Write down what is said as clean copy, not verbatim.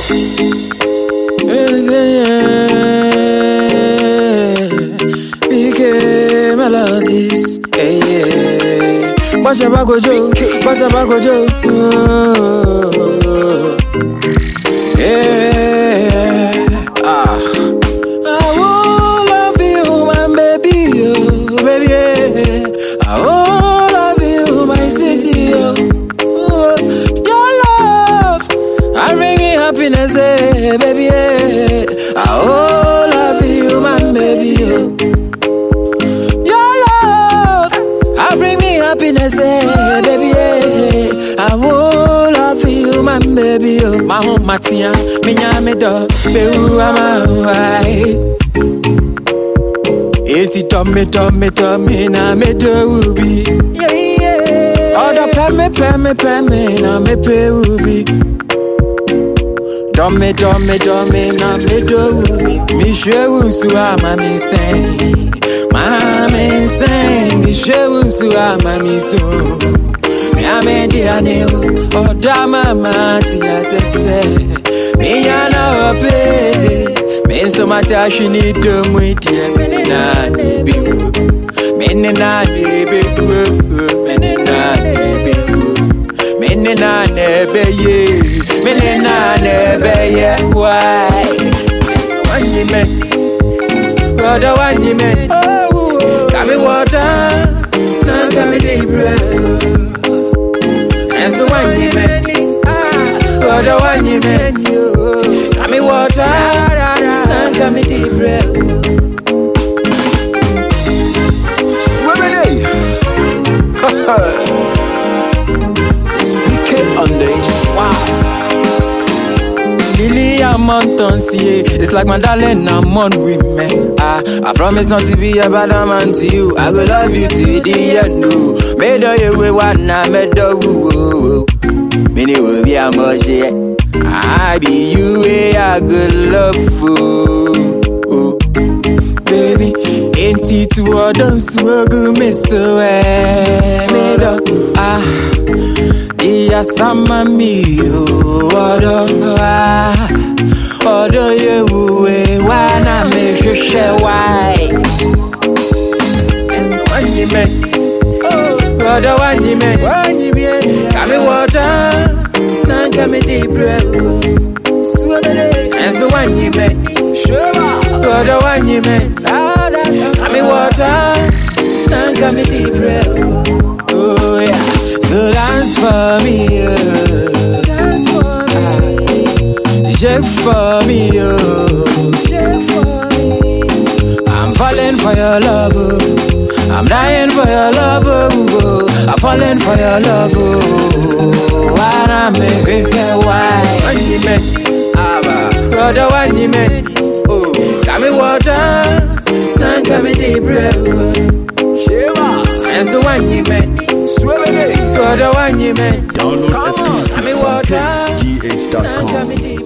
BK melodies, yeah. Basha Bagojo, Basha Bagojo, yeah. I will love you, my baby, oh, baby, yeah. I will love you, my city, oh. Your love, I bring me happiness, baby, yeah. I will love you, my baby, oh. Your love, I bring me happiness, baby, yeah. I will love you, my baby, oh. My home, Matia, me do, be my Eti tome na me do ubi. Yeah, yeah. Oda peme na me pe ubi. Dome na me do ubi. Mi shwe unsu ama mi sen. Mama sen, mi shwe unsu ama mi so. Mi amendi aneo, oda mama ti asese. Mi yana ope. So much I should need to meet you. Menina, baby, menina, baby, menina, baby, why? One you met, brother, one you met. Got me water, now got me deep breath. And so one you met, brother, one you met. Got me water. Got me deep breath. Swimming It's BK on this. Wow. Lily, I'm on Tonsier. It's like my darling, I'm on women. I promise not to be a bad man to you. I will love you to the end. No. Made you way one, I made the woo. Many will be a moshi. I be you a good love fool. Baby, ain't it to a dance good miss made up. Iya sama mi odo ye we wana me share why. When you met, brother, when you met, come me water. Got me deep breath. And so when you met, brother, when you met, got me water, got me deep breath. Oh yeah, so dance for me, shake for me, I'm falling for your love. I'm dying for your love, I'm falling for your love, Wanna make it why? When you met, brother, when you met, got me water, now got me deep breath. And so when you met, brother, when you met, got me water, now got me deep breath.